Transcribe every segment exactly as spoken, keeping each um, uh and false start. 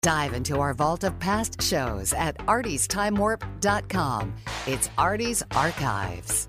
Dive into our vault of past shows at arties time warp dot com. It's Artie's Archives.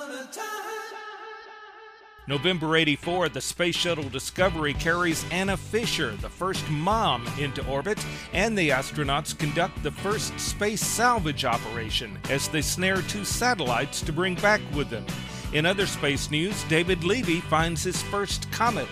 November eighty-four, the Space Shuttle Discovery carries Anna Fisher, the first mom, into orbit, and the astronauts conduct the first space salvage operation as they snare two satellites to bring back with them. In other space news, David Levy finds his first comet.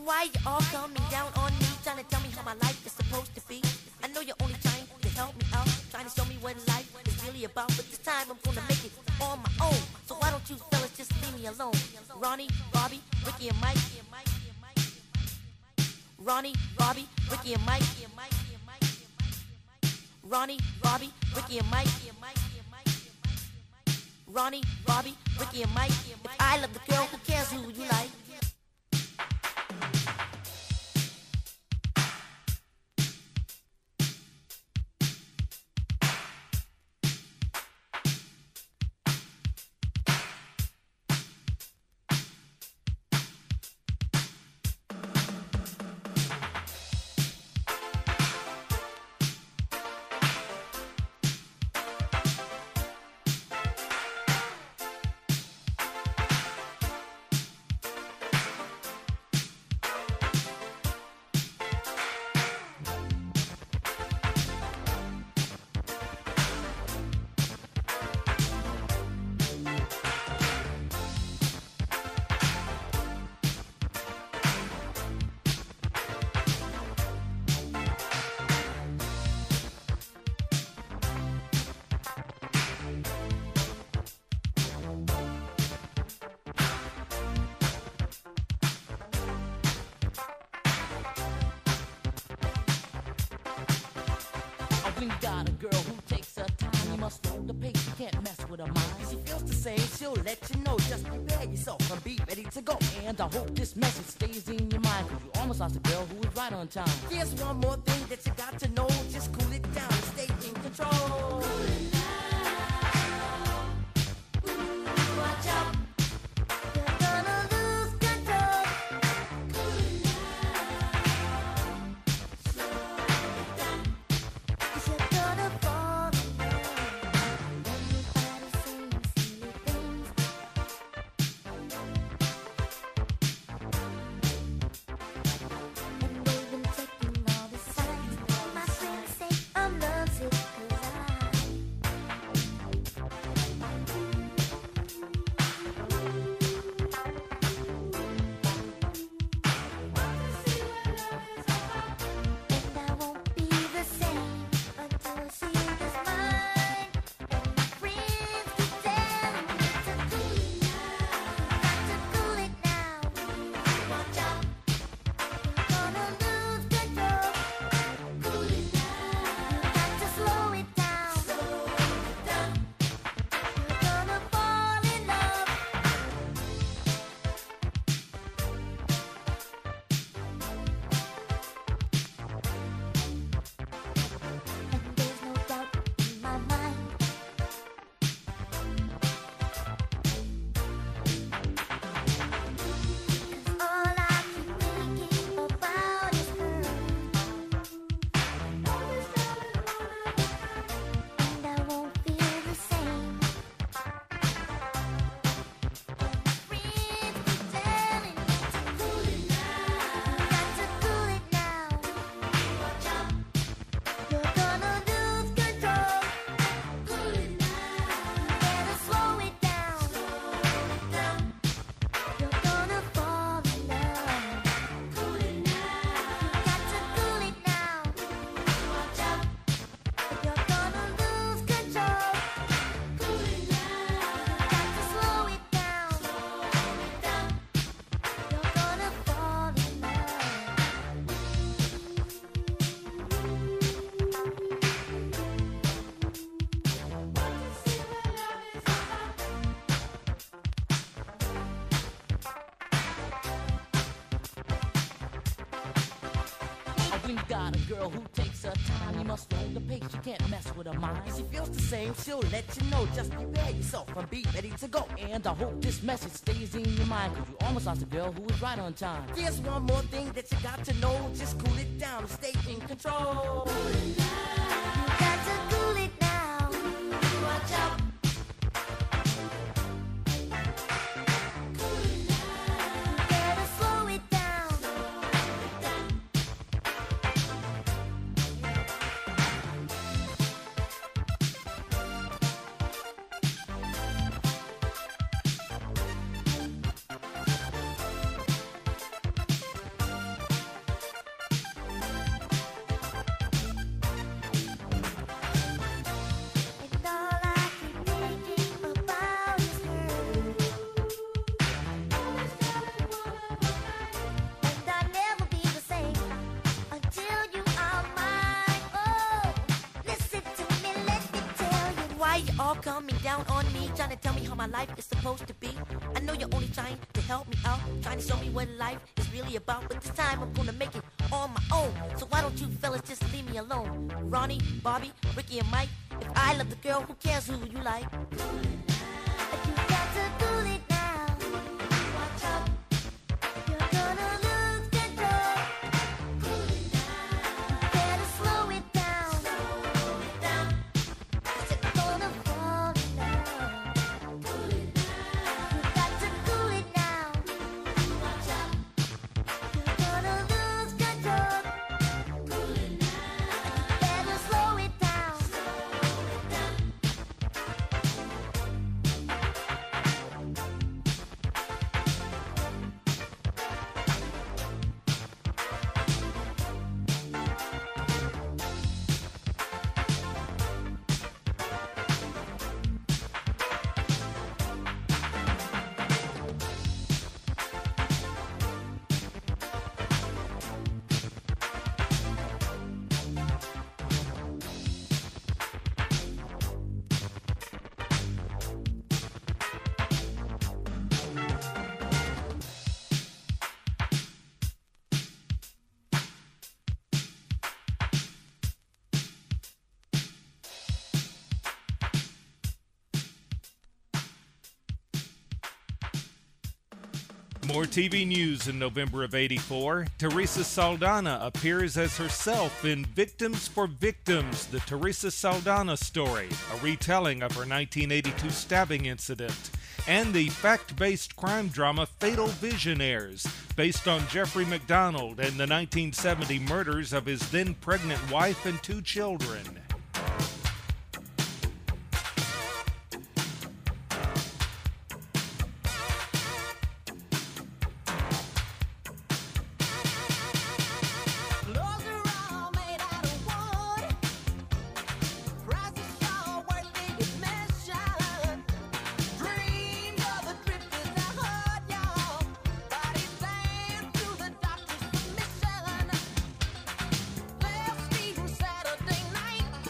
why you all coming down on me, trying to tell me how my life is supposed to be? I know you're only trying to help me out, trying to show me what life is really about, but this time I'm gonna make it on my own. So why don't you fellas just leave me alone? Ronnie, Bobby, Ricky and Mike. Ronnie, Bobby, Ricky and Mike. Ronnie, Bobby, Ricky and Mike. Ronnie, Bobby, Ricky and Mike. If I love the girl, who cares who you like? When you got a girl who takes her time, you must slow the pace, you can't mess with her mind. If she feels the same, she'll let you know. Just prepare yourself and be ready to go. And I hope this message stays in your mind, cause you almost lost a girl who was right on time. Here's one more thing that you got to know. Just cool it down and stay in control. Cool it down. Ooh, watch out. You're gonna lose control. Cool it down. Slow it down. You're gonna fall in love. Everybody saying silly things. And they've been checking all the signs. My friends say I'm lovesick 'cause I and I won't be the same until she is mine. And my friends keep telling me to cool it down, got to cool it now. Watch out, you're gonna lose control. Cool it down, got to slow it down. Slow it down, you're gonna fall in love. And there's no doubt in my mind. Cause all I keep thinking about is her. And I won't feel the same. And my friends keep telling me to cool it down, got to cool it now. Watch out, you're gonna lose control. Cool it down, better slow it down. Slow it down, you're gonna fall in love. Cool it down, got to cool it now. Watch out, you're gonna lose control. Cool it down, got to slow it down. Slow it down, you're gonna fall in love. When you got a girl who takes her time, you must slow the pace, you can't mess with her mind. If she feels the same, she'll let you know. Just prepare yourself and be ready to go. And I hope this message stays in your mind, cause you almost lost a girl who was right on time. Here's one more thing that you got to know. Just cool it down and stay in control. Cool it down. You got to cool it now. Watch out. Cool it down. You better slow it down. Slow it down. you all coming down on me, trying to tell me how my life is supposed to be? I know you're only trying to help me out, trying to show me what life is really about. But this time I'm gonna make it on my own. So why don't you fellas just leave me alone? Ronnie, Bobby, Ricky, and Mike. If I love the girl, who cares who you like? You got to cool it now. Watch out, you're gonna lose control. Better slow it down. Cause you're gonna fall in love. You got to cool it now. Watch out, you're gonna lose control. Better slow it down. More T V news in November of eighty-four. Teresa Saldana appears as herself in Victims for Victims, the Teresa Saldana story, a retelling of her nineteen eighty-two stabbing incident. And the fact-based crime drama Fatal Vision airs, based on Jeffrey McDonald and the nineteen seventy murders of his then-pregnant wife and two children. Clothes are all made out of wood. Prices sure worth the admission. Dreams of the drifters I heard, y'all. Bodies slammed through the doctor's submission. Last Steve Saturday night.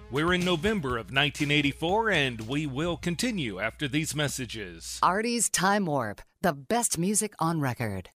We're in November of nineteen eighty-four, and we will continue after these messages. Artie's Time Warp, the best music on record.